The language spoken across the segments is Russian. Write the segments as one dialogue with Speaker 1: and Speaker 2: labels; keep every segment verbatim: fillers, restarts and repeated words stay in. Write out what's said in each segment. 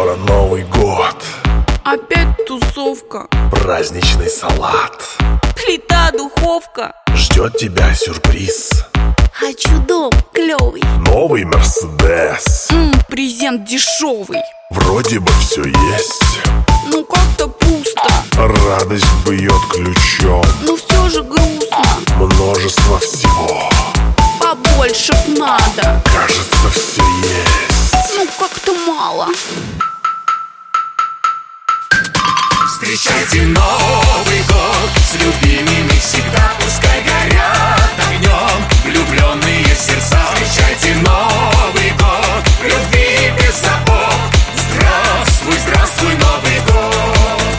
Speaker 1: Скоро Новый год,
Speaker 2: опять тусовка,
Speaker 1: праздничный салат,
Speaker 2: плита, духовка,
Speaker 1: ждет тебя сюрприз.
Speaker 2: хочу дом клевый,
Speaker 1: Новый Мерседес.
Speaker 2: М, презент дешевый.
Speaker 1: Вроде бы все есть,
Speaker 2: Ну как-то пусто,
Speaker 1: радость бьет ключом.
Speaker 2: но все же грустно.
Speaker 1: Множество всего,
Speaker 2: Побольше б надо,
Speaker 1: кажется, все есть.
Speaker 2: ну как-то мало.
Speaker 3: Встречайте Новый год с любимыми всегда. Пускай горят огнем влюбленные сердца. Встречайте Новый год в любви без забот. Здравствуй, здравствуй, Новый год.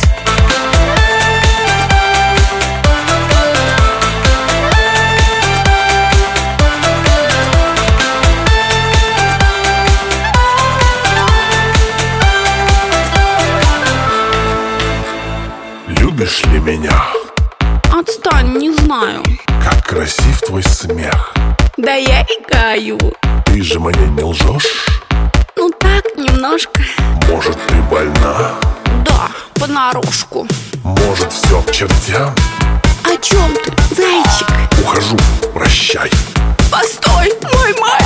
Speaker 1: Любишь ли меня?
Speaker 2: Отстань, не знаю.
Speaker 1: Как красив твой смех.
Speaker 2: Да я играю.
Speaker 1: Ты же мне не лжешь?
Speaker 2: Ну так, немножко.
Speaker 1: Может, ты больна?
Speaker 2: Да, понарошку.
Speaker 1: Может, все к чертям?
Speaker 2: О чем ты, зайчик?
Speaker 1: Ухожу, прощай.
Speaker 2: Постой, мой мальчик.